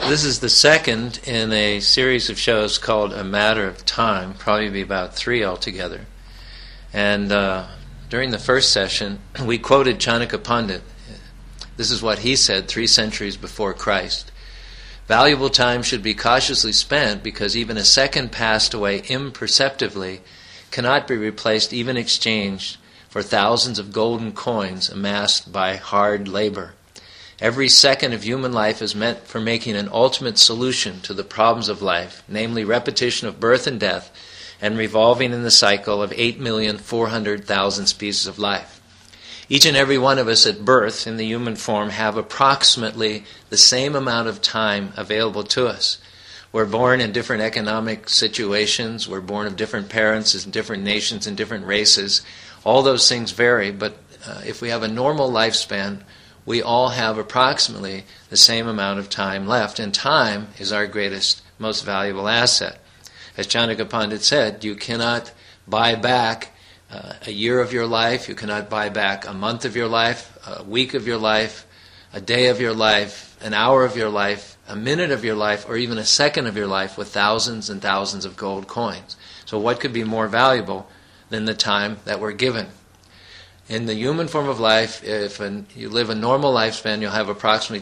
This is the second in a series of shows called A Matter of Time, probably be about 3 altogether. And during the first session, we quoted Chanakya Pandit. This is what he said 3 centuries before Christ. Valuable time should be cautiously spent because even a second passed away imperceptibly cannot be replaced, even exchanged for thousands of golden coins amassed by hard labor. Every second of human life is meant for making an ultimate solution to the problems of life, namely repetition of birth and death, and revolving in the cycle of 8,400,000 species of life. Each and every one of us at birth in the human form have approximately the same amount of time available to us. We're born in different economic situations, we're born of different parents in different nations and different races. All those things vary, but if we have a normal lifespan, we all have approximately the same amount of time left, and time is our greatest, most valuable asset. As Chanakya Pandit said, you cannot buy back a year of your life, you cannot buy back a month of your life, a week of your life, a day of your life, an hour of your life, a minute of your life, or even a second of your life with thousands and thousands of gold coins. So what could be more valuable than the time that we're given? In the human form of life, if you live a normal lifespan, you'll have approximately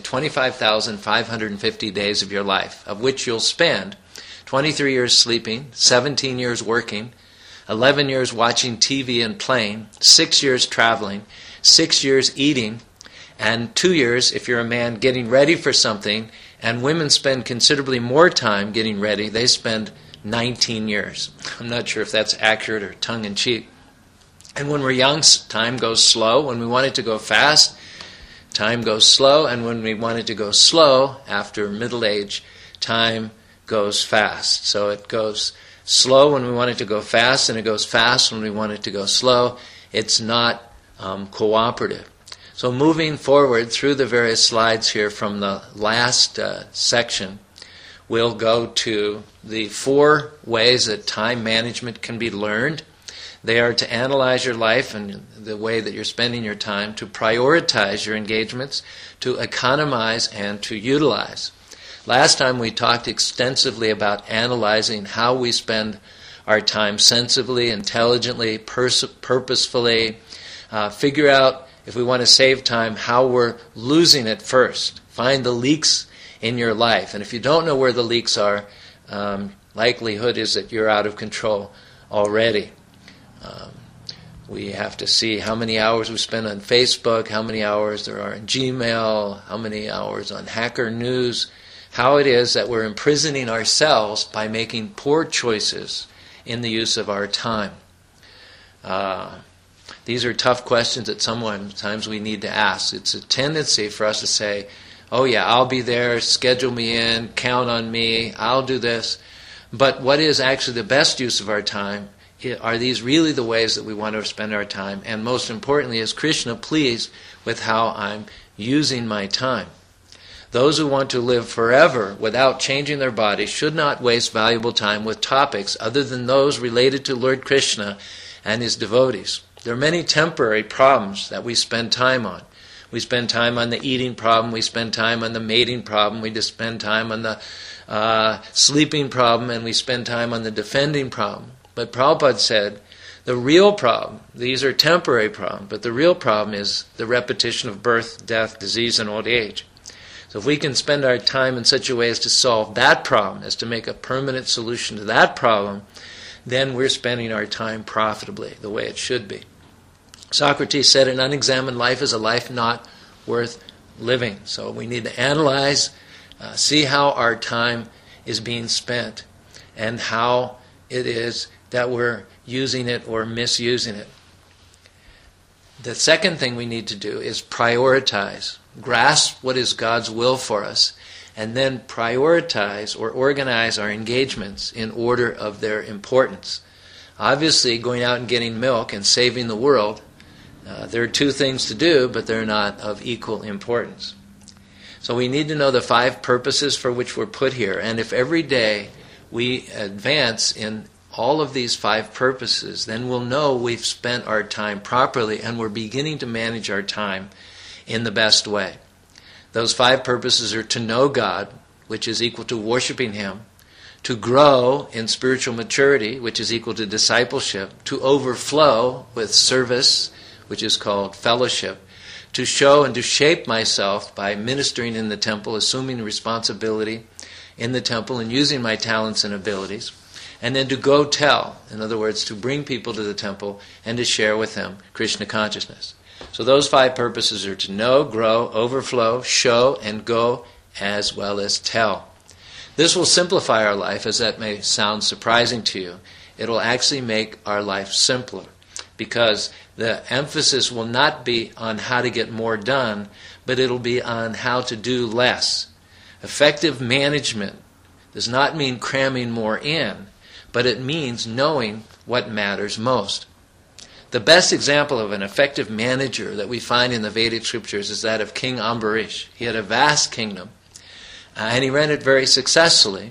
25,550 days of your life, of which you'll spend 23 years sleeping, 17 years working, 11 years watching TV and playing, 6 years traveling, 6 years eating, and 2 years, if you're a man, getting ready for something. And women spend considerably more time getting ready. They spend 19 years. I'm not sure if that's accurate or tongue-in-cheek. And when we're young, time goes slow. When we want it to go fast, time goes slow. And when we want it to go slow, after middle age, time goes fast. So it goes slow when we want it to go fast, and it goes fast when we want it to go slow. It's not cooperative. So moving forward through the various slides here from the last section, we'll go to the 4 ways that time management can be learned. They are to analyze your life and the way that you're spending your time, to prioritize your engagements, to economize, and to utilize. Last time we talked extensively about analyzing how we spend our time sensibly, intelligently, purposefully, figure out, if we want to save time, how we're losing it first. Find the leaks in your life. And if you don't know where the leaks are, likelihood is that you're out of control already. We have to see how many hours we spend on Facebook, how many hours there are in Gmail, how many hours on Hacker News, how it is that we're imprisoning ourselves by making poor choices in the use of our time. These are tough questions that sometimes we need to ask. It's a tendency for us to say, oh yeah, I'll be there, schedule me in, count on me, I'll do this. But what is actually the best use of our time? Are these really the ways that we want to spend our time? And most importantly, is Krishna pleased with how I'm using my time? Those who want to live forever without changing their body should not waste valuable time with topics other than those related to Lord Krishna and his devotees. There are many temporary problems that we spend time on. We spend time on the eating problem, we spend time on the mating problem, we just spend time on the sleeping problem, and we spend time on the defending problem. But Prabhupada said, the real problem, these are temporary problems, but the real problem is the repetition of birth, death, disease, and old age. So if we can spend our time in such a way as to solve that problem, as to make a permanent solution to that problem, then we're spending our time profitably, the way it should be. Socrates said an unexamined life is a life not worth living. So we need to analyze, see how our time is being spent, and how it is that we're using it or misusing it. The second thing we need to do is prioritize, grasp what is God's will for us, and then prioritize or organize our engagements in order of their importance. Obviously, going out and getting milk and saving the world, there are 2 things to do, but they're not of equal importance. So we need to know the 5 purposes for which we're put here, and if every day we advance in all of these 5 purposes, then we'll know we've spent our time properly and we're beginning to manage our time in the best way. Those 5 purposes are to know God, which is equal to worshiping Him, to grow in spiritual maturity, which is equal to discipleship, to overflow with service, which is called fellowship, to show and to shape myself by ministering in the temple, assuming responsibility in the temple and using my talents and abilities, and then to go tell, in other words, to bring people to the temple and to share with them Krishna consciousness. So those 5 purposes are to know, grow, overflow, show, and go, as well as tell. This will simplify our life, as that may sound surprising to you. It will actually make our life simpler, because the emphasis will not be on how to get more done, but it'll be on how to do less. Effective management does not mean cramming more in, but it means knowing what matters most. The best example of an effective manager that we find in the Vedic scriptures is that of King Ambarish. He had a vast kingdom, and he ran it very successfully,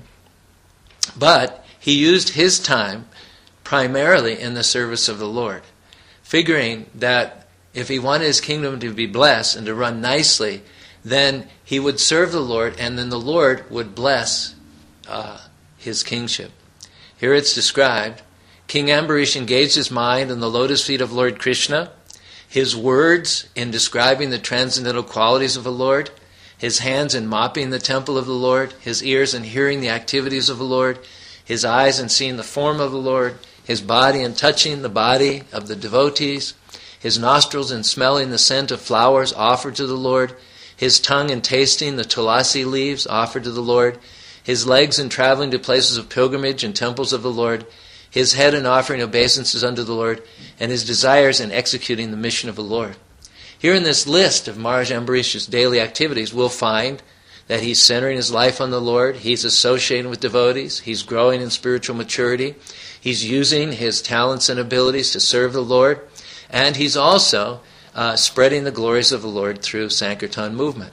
but he used his time primarily in the service of the Lord, figuring that if he wanted his kingdom to be blessed and to run nicely, then he would serve the Lord, and then the Lord would bless his kingship. Here it's described, King Ambarish engaged his mind in the lotus feet of Lord Krishna, his words in describing the transcendental qualities of the Lord, his hands in mopping the temple of the Lord, his ears in hearing the activities of the Lord, his eyes in seeing the form of the Lord, his body in touching the body of the devotees, his nostrils in smelling the scent of flowers offered to the Lord, his tongue in tasting the tulasi leaves offered to the Lord, his legs in traveling to places of pilgrimage and temples of the Lord, his head in offering obeisances unto the Lord, and his desires in executing the mission of the Lord. Here in this list of Maharaj Ambarish's daily activities, we'll find that he's centering his life on the Lord, he's associating with devotees, he's growing in spiritual maturity, he's using his talents and abilities to serve the Lord, and he's also spreading the glories of the Lord through Sankirtan movement.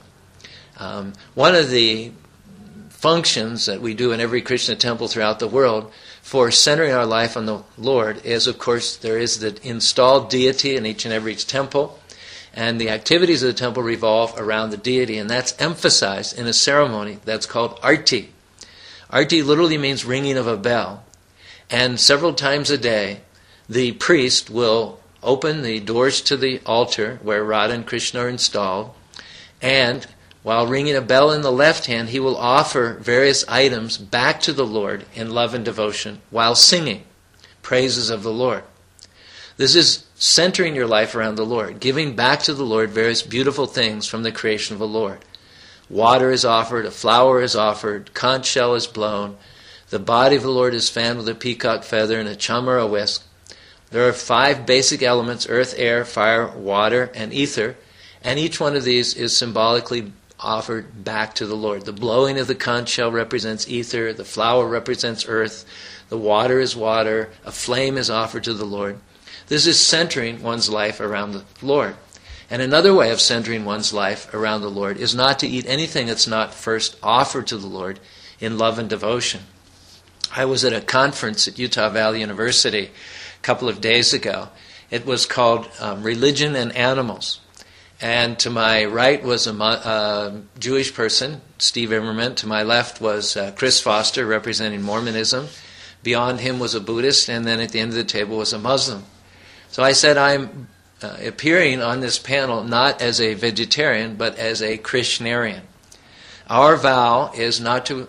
One of the functions that we do in every Krishna temple throughout the world for centering our life on the Lord is, of course, there is the installed deity in each and every temple, and the activities of the temple revolve around the deity, and that's emphasized in a ceremony that's called arti. Arti literally means ringing of a bell, and several times a day the priest will open the doors to the altar where Radha and Krishna are installed, and while ringing a bell in the left hand, he will offer various items back to the Lord in love and devotion while singing praises of the Lord. This is centering your life around the Lord, giving back to the Lord various beautiful things from the creation of the Lord. Water is offered, a flower is offered, conch shell is blown, the body of the Lord is fanned with a peacock feather and a chamara whisk. There are 5 basic elements, earth, air, fire, water, and ether, and each one of these is symbolically offered back to the Lord. The blowing of the conch shell represents ether, the flower represents earth, the water is water, a flame is offered to the Lord. This is centering one's life around the Lord. And another way of centering one's life around the Lord is not to eat anything that's not first offered to the Lord in love and devotion. I was at a conference at Utah Valley University a couple of days ago. It was called Religion and Animals. And to my right was a Jewish person, Steve Immerman. To my left was Chris Foster, representing Mormonism. Beyond him was a Buddhist, and then at the end of the table was a Muslim. So I said, I'm appearing on this panel not as a vegetarian, but as a Krishnarian. Our vow is not to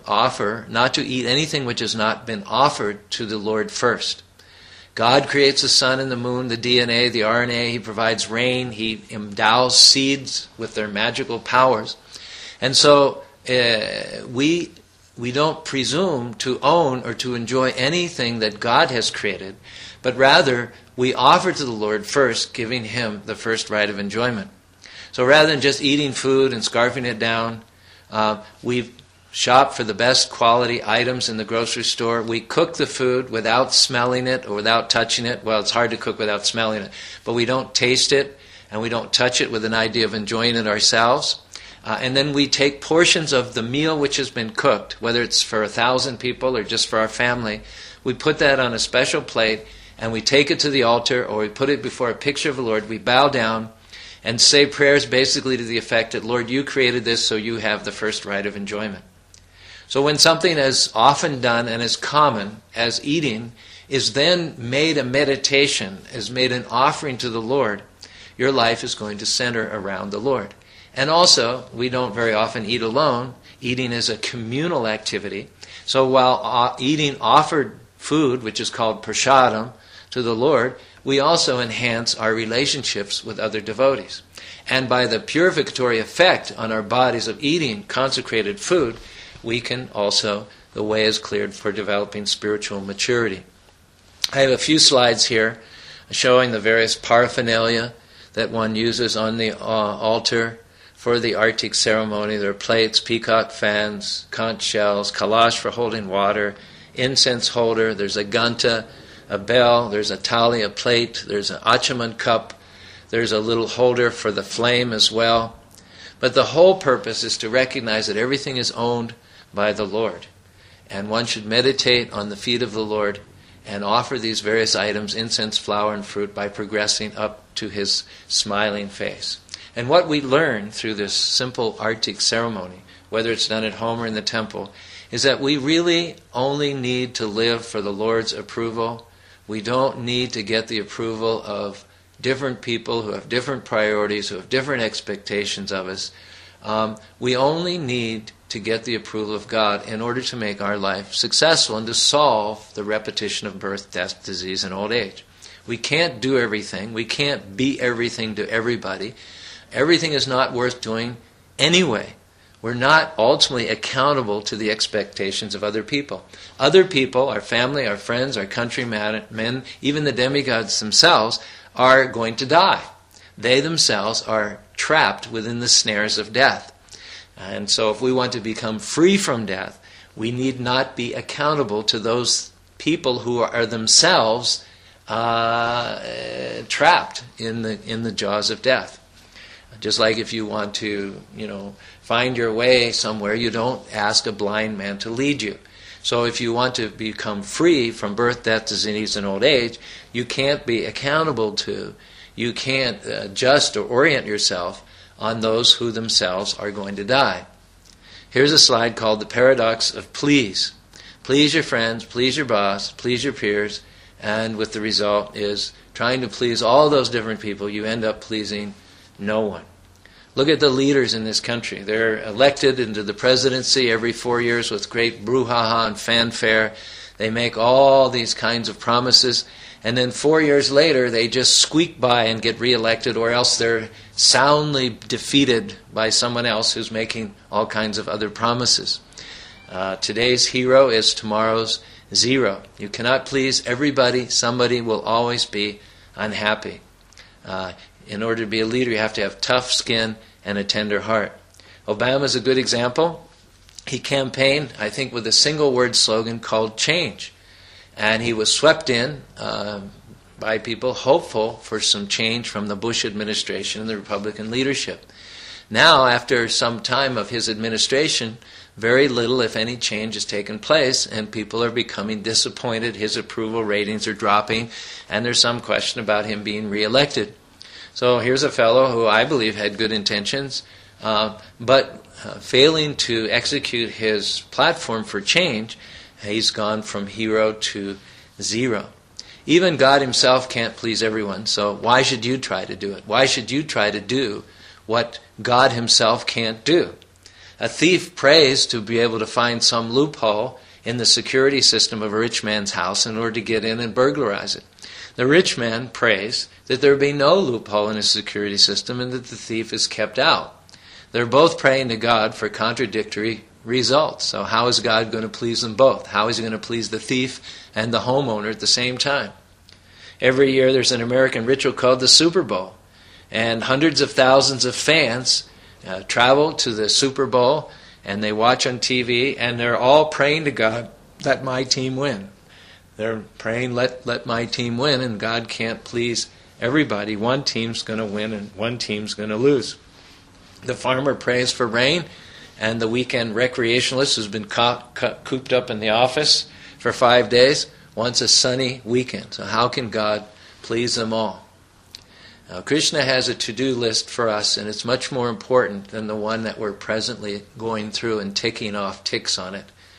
eat anything which has not been offered to the Lord first. God creates the sun and the moon, the DNA, the RNA. He provides rain. He endows seeds with their magical powers. And so we don't presume to own or to enjoy anything that God has created, but rather we offer to the Lord first, giving Him the first right of enjoyment. So rather than just eating food and scarfing it down, we shop for the best quality items in the grocery store. We cook the food without smelling it or without touching it. Well, it's hard to cook without smelling it. But we don't taste it and we don't touch it with an idea of enjoying it ourselves. And then we take portions of the meal which has been cooked, whether it's for 1,000 people or just for our family. We put that on a special plate and we take it to the altar, or we put it before a picture of the Lord. We bow down and say prayers basically to the effect that, Lord, you created this, so you have the first right of enjoyment. So when something as often done and as common as eating is then made a meditation, is made an offering to the Lord, your life is going to center around the Lord. And also, we don't very often eat alone. Eating is a communal activity. So while eating offered food, which is called prasadam, to the Lord, we also enhance our relationships with other devotees. And by the purificatory effect on our bodies of eating consecrated food, we can also, the way is cleared for developing spiritual maturity. I have a few slides here showing the various paraphernalia that one uses on the altar for the Artik ceremony. There are plates, peacock fans, conch shells, kalash for holding water, incense holder, there's a ganta, a bell, there's a tali, a plate, there's an achaman cup, there's a little holder for the flame as well. But the whole purpose is to recognize that everything is owned by the Lord. And one should meditate on the feet of the Lord and offer these various items, incense, flower, and fruit, by progressing up to his smiling face. And what we learn through this simple Artik ceremony, whether it's done at home or in the temple, is that we really only need to live for the Lord's approval. We don't need to get the approval of different people who have different priorities, who have different expectations of us. We only need to get the approval of God in order to make our life successful and to solve the repetition of birth, death, disease, and old age. We can't do everything. We can't be everything to everybody. Everything is not worth doing anyway. We're not ultimately accountable to the expectations of other people. Other people, our family, our friends, our countrymen, even the demigods themselves, are going to die. They themselves are trapped within the snares of death. And so if we want to become free from death, we need not be accountable to those people who are themselves trapped in the jaws of death. Just like if you want to, find your way somewhere, you don't ask a blind man to lead you. So if you want to become free from birth, death, disease, and old age, you can't be accountable to, you can't adjust or orient yourself on those who themselves are going to die. Here's a slide called the paradox of please. Please your friends, please your boss, please your peers, and with the result is trying to please all those different people, you end up pleasing no one. Look at the leaders in this country. They're elected into the presidency every 4 years with great brouhaha and fanfare. They make all these kinds of promises, and then 4 years later they just squeak by and get reelected, or else they're soundly defeated by someone else who's making all kinds of other promises. Today's hero is tomorrow's zero. You cannot please everybody. Somebody will always be unhappy. In order to be a leader, you have to have tough skin and a tender heart. Obama's a good example. He campaigned, I think, with a single-word slogan called change. And he was swept in by people hopeful for some change from the Bush administration and the Republican leadership. Now, after some time of his administration, very little, if any, change has taken place, and people are becoming disappointed. His approval ratings are dropping, and there's some question about him being reelected. So here's a fellow who I believe had good intentions, but failing to execute his platform for change, he's gone from hero to zero. Even God himself can't please everyone, so why should you try to do it? Why should you try to do what God himself can't do? A thief prays to be able to find some loophole in the security system of a rich man's house in order to get in and burglarize it. The rich man prays that there be no loophole in his security system and that the thief is kept out. They're both praying to God for contradictory results. So how is God going to please them both? How is he going to please the thief and the homeowner at the same time? Every year there's an American ritual called the Super Bowl. And hundreds of thousands of fans travel to the Super Bowl and they watch on TV and they're all praying to God, let my team win. They're praying, let my team win, and God can't please everybody. One team's going to win and one team's going to lose. The farmer prays for rain, and the weekend recreationalist who's been cooped up in the office for 5 days wants a sunny weekend. So how can God please them all? Now, Krishna has a to-do list for us, and it's much more important than the one that we're presently going through and ticking off ticks on it.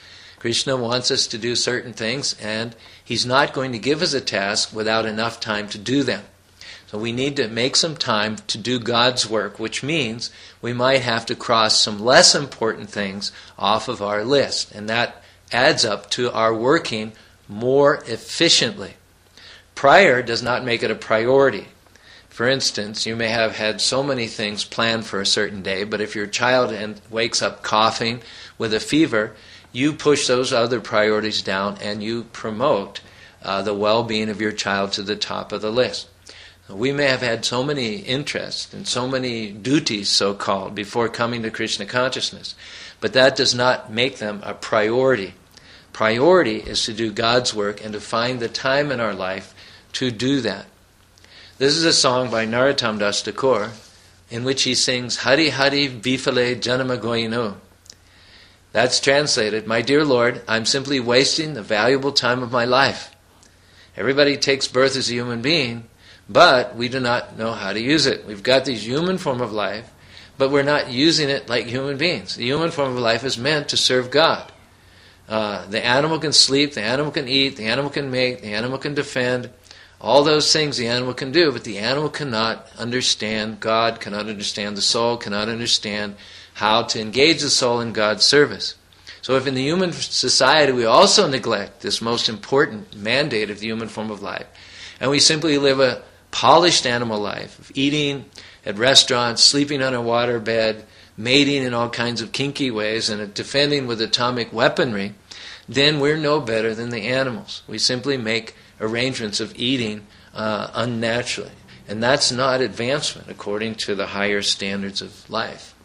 Krishna wants us to do certain things, and He's not going to give us a task without enough time to do them. So we need to make some time to do God's work, which means we might have to cross some less important things off of our list. And that adds up to our working more efficiently. Prior does not make it a priority. For instance, you may have had so many things planned for a certain day, but if your child wakes up coughing with a fever, you push those other priorities down and you promote the well-being of your child to the top of the list. We may have had so many interests and so many duties, so-called, before coming to Krishna consciousness, but that does not make them a priority. Priority is to do God's work and to find the time in our life to do that. This is a song by Narottam Das Thakur in which he sings, Hari Hari Vifale Janama Goyinu. That's translated, my dear Lord, I'm simply wasting the valuable time of my life. Everybody takes birth as a human being, but we do not know how to use it. We've got this human form of life, but we're not using it like human beings. The human form of life is meant to serve God. The animal can sleep, the animal can eat, the animal can make, the animal can defend. All those things the animal can do, but the animal cannot understand God, cannot understand the soul, cannot understand how to engage the soul in God's service. So if in the human society we also neglect this most important mandate of the human form of life, and we simply live a polished animal life of eating at restaurants, sleeping on a waterbed, mating in all kinds of kinky ways, and defending with atomic weaponry, then we're no better than the animals. We simply make arrangements of eating unnaturally. And that's not advancement according to the higher standards of life.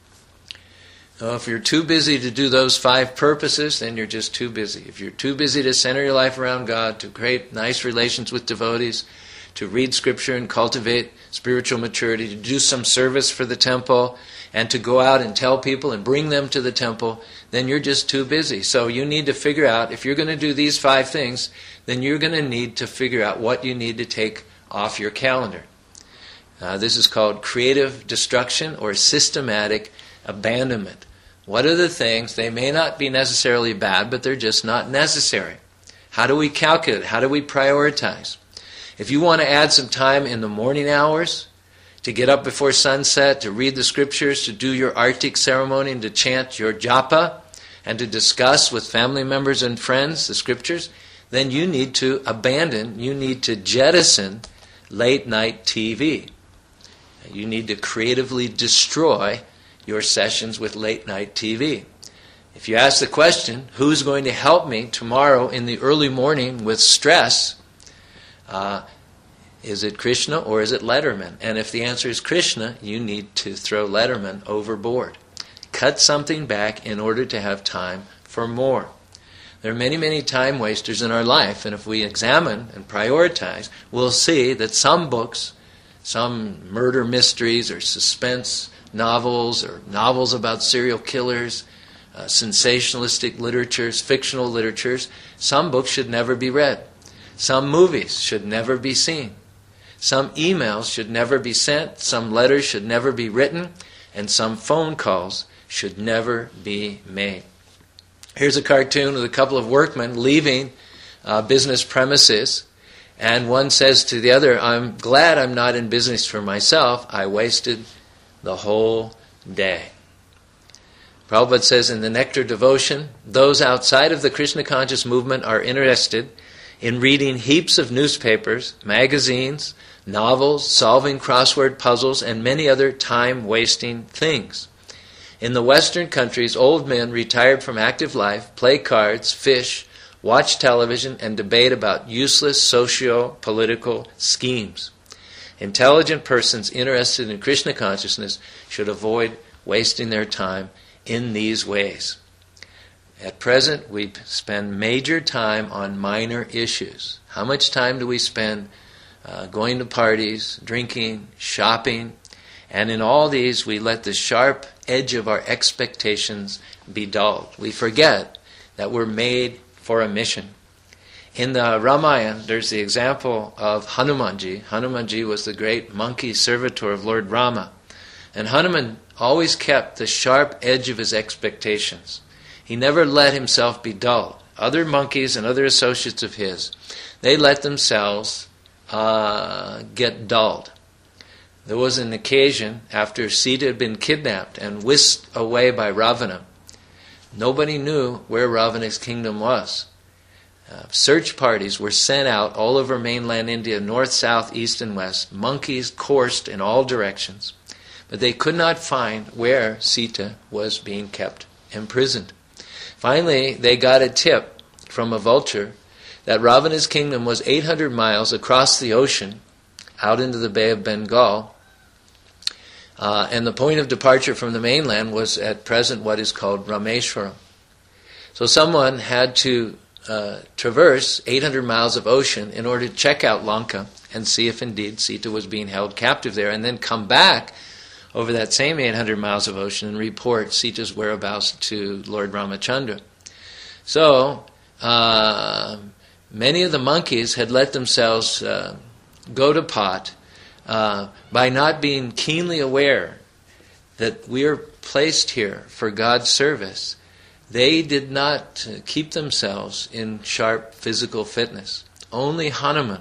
If you're too busy to do those 5 purposes, then you're just too busy. If you're too busy to center your life around God, to create nice relations with devotees, to read Scripture and cultivate spiritual maturity, to do some service for the temple, and to go out and tell people and bring them to the temple, then you're just too busy. So you need to figure out, if you're going to do these 5 things, then you're going to need to figure out what you need to take off your calendar. This is called creative destruction or systematic abandonment. What are the things? They may not be necessarily bad, but they're just not necessary. How do we calculate? How do we prioritize? If you want to add some time in the morning hours, to get up before sunset, to read the scriptures, to do your artik ceremony, and to chant your japa, and to discuss with family members and friends the scriptures, then you need to jettison late night TV. You need to creatively destroy your sessions with late night TV. If you ask the question, who's going to help me tomorrow in the early morning with stress, is it Krishna or is it Letterman? And if the answer is Krishna, you need to throw Letterman overboard. Cut something back in order to have time for more. There are many, many time wasters in our life, and if we examine and prioritize, we'll see that some books, some murder mysteries or suspense novels or novels about serial killers, sensationalistic literatures, fictional literatures, some books should never be read. Some movies should never be seen. Some emails should never be sent. Some letters should never be written. And some phone calls should never be made. Here's a cartoon with a couple of workmen leaving business premises. And one says to the other, I'm glad I'm not in business for myself. I wasted the whole day. Prabhupada says in the Nectar Devotion, those outside of the Krishna conscious movement are interested in reading heaps of newspapers, magazines, novels, solving crossword puzzles, and many other time-wasting things. In the Western countries, old men retired from active life play cards, fish, watch television, and debate about useless socio-political schemes. Intelligent persons interested in Krishna consciousness should avoid wasting their time in these ways. At present, we spend major time on minor issues. How much time do we spend going to parties, drinking, shopping? And in all these, we let the sharp edge of our expectations be dulled. We forget that we're made for a mission. In the Ramayana, there's the example of Hanumanji. Hanumanji was the great monkey servitor of Lord Rama. And Hanuman always kept the sharp edge of his expectations. He never let himself be dulled. Other monkeys and other associates of his, they let themselves get dulled. There was an occasion after Sita had been kidnapped and whisked away by Ravana. Nobody knew where Ravana's kingdom was. Search parties were sent out all over mainland India, north, south, east, and west. Monkeys coursed in all directions, but they could not find where Sita was being kept imprisoned. Finally, they got a tip from a vulture that Ravana's kingdom was 800 miles across the ocean, out into the Bay of Bengal, and the point of departure from the mainland was at present what is called Rameshwaram. So someone had to traverse 800 miles of ocean in order to check out Lanka and see if indeed Sita was being held captive there, and then come back over that same 800 miles of ocean and report Sita's whereabouts to Lord Ramachandra. So, many of the monkeys had let themselves go to pot by not being keenly aware that we are placed here for God's service. They did not keep themselves in sharp physical fitness. Only Hanuman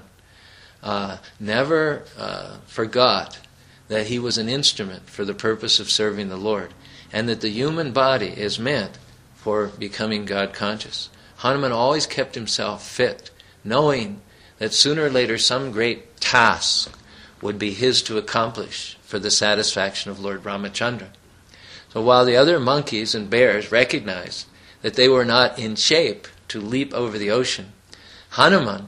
never forgot that he was an instrument for the purpose of serving the Lord, and that the human body is meant for becoming God conscious. Hanuman always kept himself fit, knowing that sooner or later some great task would be his to accomplish for the satisfaction of Lord Ramachandra. So while the other monkeys and bears recognized that they were not in shape to leap over the ocean, Hanuman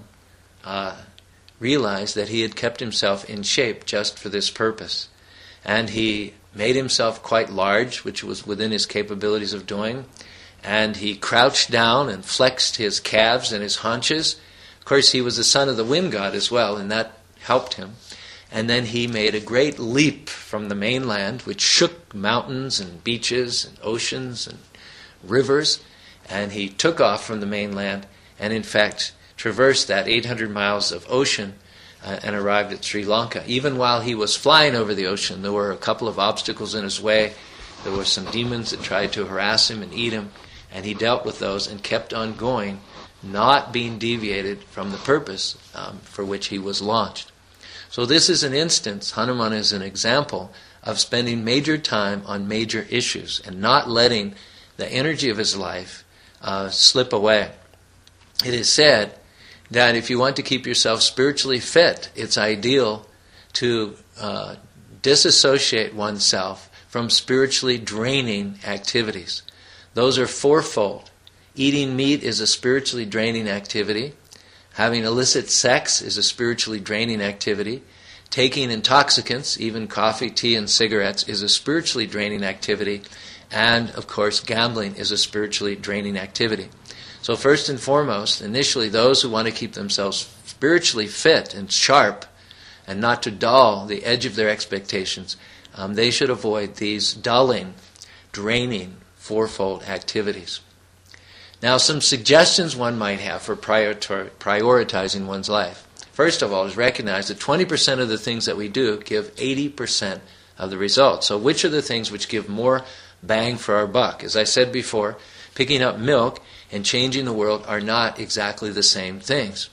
realized that he had kept himself in shape just for this purpose. And he made himself quite large, which was within his capabilities of doing, and he crouched down and flexed his calves and his haunches. Of course, he was the son of the wind god as well, and that helped him. And then he made a great leap from the mainland, which shook mountains and beaches and oceans and rivers, and he took off from the mainland and in fact traversed that 800 miles of ocean and arrived at Sri Lanka. Even while he was flying over the ocean, there were a couple of obstacles in his way. There were some demons that tried to harass him and eat him, and he dealt with those and kept on going, not being deviated from the purpose for which he was launched. So this is an instance, Hanuman is an example of spending major time on major issues and not letting the energy of his life slip away. It is said that if you want to keep yourself spiritually fit, it's ideal to disassociate oneself from spiritually draining activities. Those are fourfold. Eating meat is a spiritually draining activity. Having illicit sex is a spiritually draining activity. Taking intoxicants, even coffee, tea, and cigarettes, is a spiritually draining activity. And, of course, gambling is a spiritually draining activity. So first and foremost, initially, those who want to keep themselves spiritually fit and sharp and not to dull the edge of their expectations, they should avoid these dulling, draining, fourfold activities. Now, some suggestions one might have for prioritizing one's life. First of all, is recognize that 20% of the things that we do give 80% of the results. So which are the things which give more bang for our buck? As I said before, picking up milk and changing the world are not exactly the same things.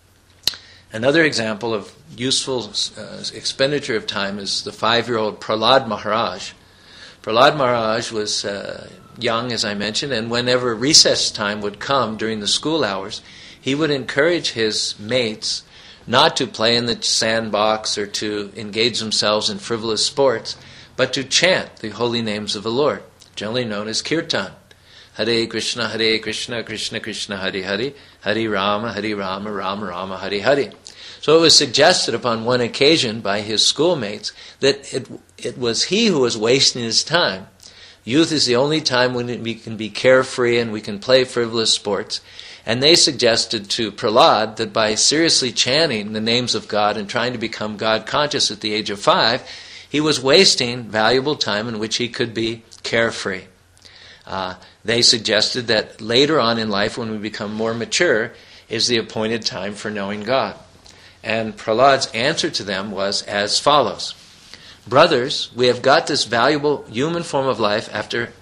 Another example of useful expenditure of time is the 5-year-old Prahlad Maharaj. Prahlad Maharaj was young, as I mentioned, and whenever recess time would come during the school hours, he would encourage his mates not to play in the sandbox or to engage themselves in frivolous sports, but to chant the holy names of the Lord, generally known as kirtan. Hare Krishna, Krishna Krishna, Hare Hare, Hare Rama, Rama Rama, Hare Hare. So it was suggested upon one occasion by his schoolmates that it was he who was wasting his time. Youth is the only time when we can be carefree and we can play frivolous sports. And they suggested to Prahlad that by seriously chanting the names of God and trying to become God conscious at the age of 5, he was wasting valuable time in which he could be carefree. They suggested that later on in life, when we become more mature, is the appointed time for knowing God. And Prahlad's answer to them was as follows. Brothers, we have got this valuable human form of life after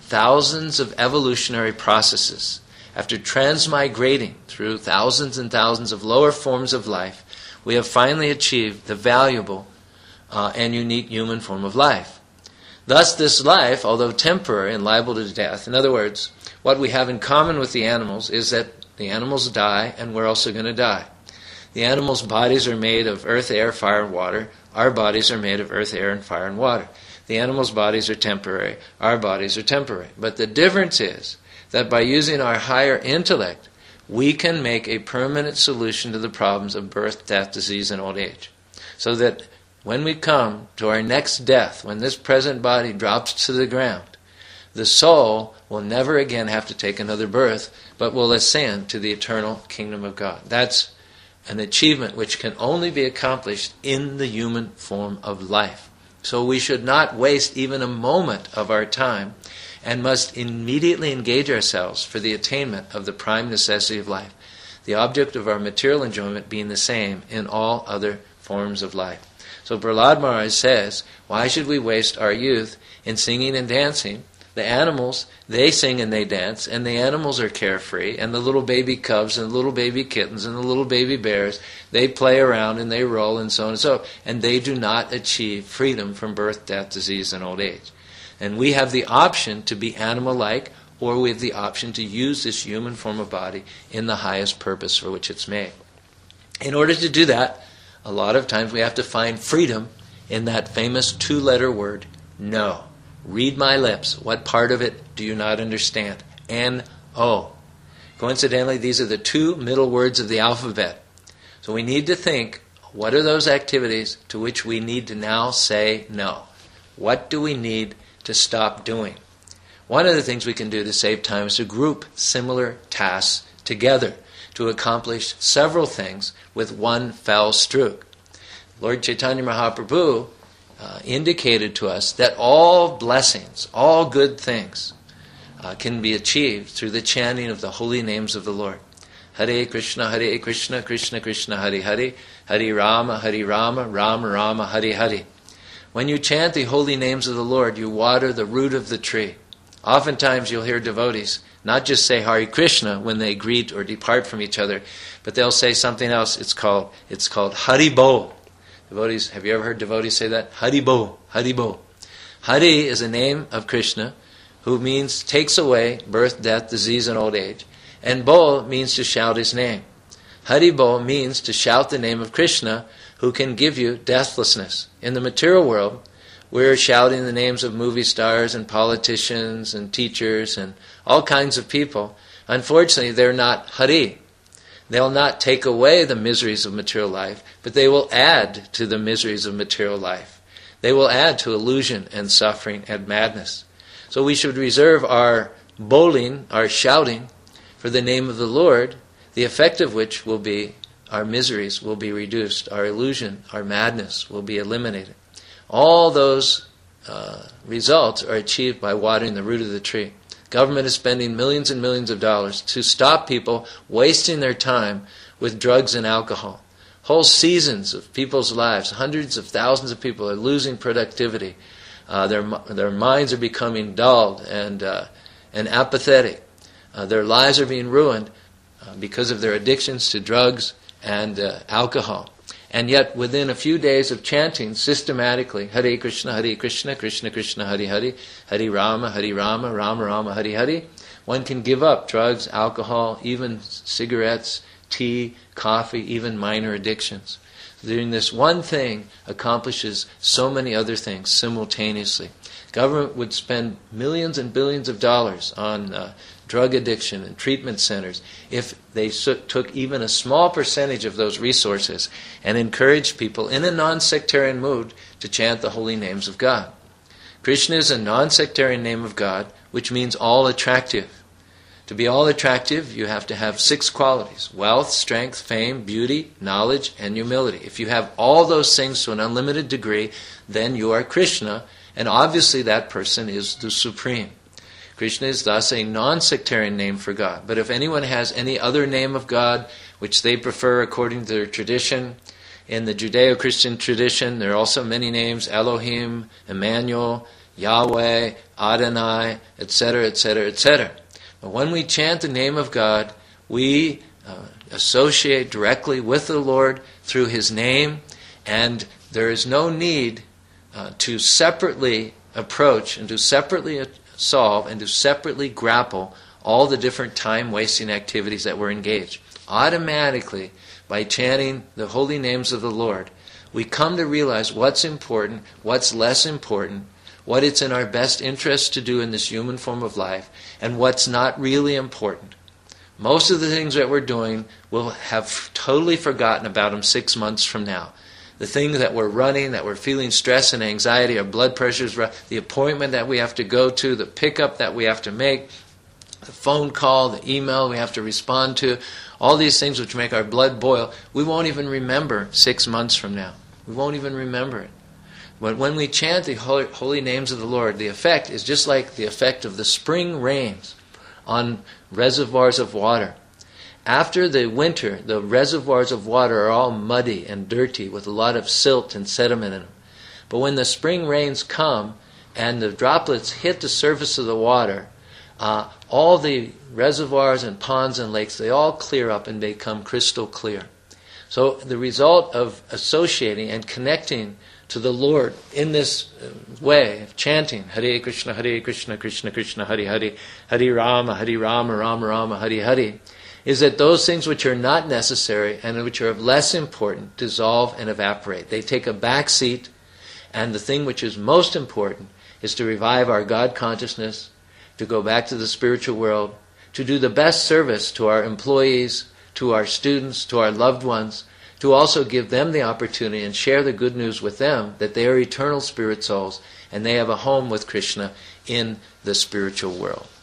thousands of evolutionary processes, after transmigrating through thousands and thousands of lower forms of life, we have finally achieved the valuable and unique human form of life. Thus, this life, although temporary and liable to death, in other words, what we have in common with the animals is that the animals die and we're also going to die. The animals' bodies are made of earth, air, fire, and water. Our bodies are made of earth, air, and fire, and water. The animals' bodies are temporary. Our bodies are temporary. But the difference is that by using our higher intellect, we can make a permanent solution to the problems of birth, death, disease, and old age. So that when we come to our next death, when this present body drops to the ground, the soul will never again have to take another birth, but will ascend to the eternal kingdom of God. That's an achievement which can only be accomplished in the human form of life. So we should not waste even a moment of our time and must immediately engage ourselves for the attainment of the prime necessity of life, the object of our material enjoyment being the same in all other forms of life. So Prahlad Maharaj says, why should we waste our youth in singing and dancing? The animals, they sing and they dance, and the animals are carefree, and the little baby cubs and the little baby kittens and the little baby bears, they play around and they roll and so on and so on, and they do not achieve freedom from birth, death, disease, and old age. And we have the option to be animal-like, or we have the option to use this human form of body in the highest purpose for which it's made. In order to do that, a lot of times we have to find freedom in that famous two-letter word, no. Read my lips. What part of it do you not understand? N-O. Coincidentally, these are the two middle words of the alphabet. So we need to think, what are those activities to which we need to now say no? What do we need to stop doing? One of the things we can do to save time is to group similar tasks together to accomplish several things with one fell stroke. Lord Chaitanya Mahaprabhu indicated to us that all blessings, all good things can be achieved through the chanting of the holy names of the Lord. Hare Krishna, Krishna Krishna, Hare Hare, Hare Rama, Rama Rama, Hare Hare. When you chant the holy names of the Lord, you water the root of the tree. Oftentimes you'll hear devotees not just say Hare Krishna when they greet or depart from each other, but they'll say something else. It's called Hari Bol. Devotees, have you ever heard devotees say that? Hari Bol, Hari Bol. Hari is a name of Krishna who means takes away birth, death, disease, and old age. And Bol means to shout his name. Hari Bol means to shout the name of Krishna who can give you deathlessness. In the material world, we're shouting the names of movie stars and politicians and teachers and all kinds of people. Unfortunately, they're not Hari. They'll not take away the miseries of material life, but they will add to the miseries of material life. They will add to illusion and suffering and madness. So we should reserve our bowling, our shouting, for the name of the Lord, the effect of which will be our miseries will be reduced, our illusion, our madness will be eliminated. All those results are achieved by watering the root of the tree. Government is spending millions and millions of dollars to stop people wasting their time with drugs and alcohol. Whole seasons of people's lives, hundreds of thousands of people are losing productivity. Their minds are becoming dulled and apathetic. Their lives are being ruined because of their addictions to drugs and alcohol. And yet, within a few days of chanting systematically, Hare Krishna, Krishna Krishna, Hare Hare, Hare Rama, Rama Rama, Hare Hare, one can give up drugs, alcohol, even cigarettes, tea, coffee, even minor addictions. Doing this one thing accomplishes so many other things simultaneously. Government would spend millions and billions of dollars on drug addiction and treatment centers if they took even a small percentage of those resources and encouraged people in a non-sectarian mood to chant the holy names of God. Krishna is a non-sectarian name of God, which means all attractive. To be all attractive, you have to have 6 qualities: wealth, strength, fame, beauty, knowledge, and humility. If you have all those things to an unlimited degree, then you are Krishna, and obviously that person is the Supreme. Krishna is thus a non-sectarian name for God. But if anyone has any other name of God, which they prefer according to their tradition, in the Judeo-Christian tradition, there are also many names: Elohim, Emmanuel, Yahweh, Adonai, etc., etc., etc. But when we chant the name of God, we associate directly with the Lord through His name, and there is no need to separately approach and to separately solve and to separately grapple all the different time-wasting activities that we're engaged. Automatically, by chanting the holy names of the Lord, we come to realize what's important, what's less important, what it's in our best interest to do in this human form of life, and what's not really important. Most of the things that we're doing, we'll have totally forgotten about them 6 months from now. The things that we're running, that we're feeling stress and anxiety, our blood pressure's the appointment that we have to go to, the pickup that we have to make, the phone call, the email we have to respond to, all these things which make our blood boil, we won't even remember 6 months from now. We won't even remember it. But when we chant the holy names of the Lord, the effect is just like the effect of the spring rains on reservoirs of water. After the winter, the reservoirs of water are all muddy and dirty with a lot of silt and sediment in them. But when the spring rains come and the droplets hit the surface of the water, all the reservoirs and ponds and lakes, they all clear up and become crystal clear. So the result of associating and connecting to the Lord in this way of chanting Hare Krishna, Krishna Krishna, Hare Hare, Hare Rama, Rama Rama, Hare Hare, is that those things which are not necessary and which are of less importance dissolve and evaporate. They take a back seat, and the thing which is most important is to revive our God consciousness, to go back to the spiritual world, to do the best service to our employees, to our students, to our loved ones, to also give them the opportunity and share the good news with them that they are eternal spirit souls and they have a home with Krishna in the spiritual world.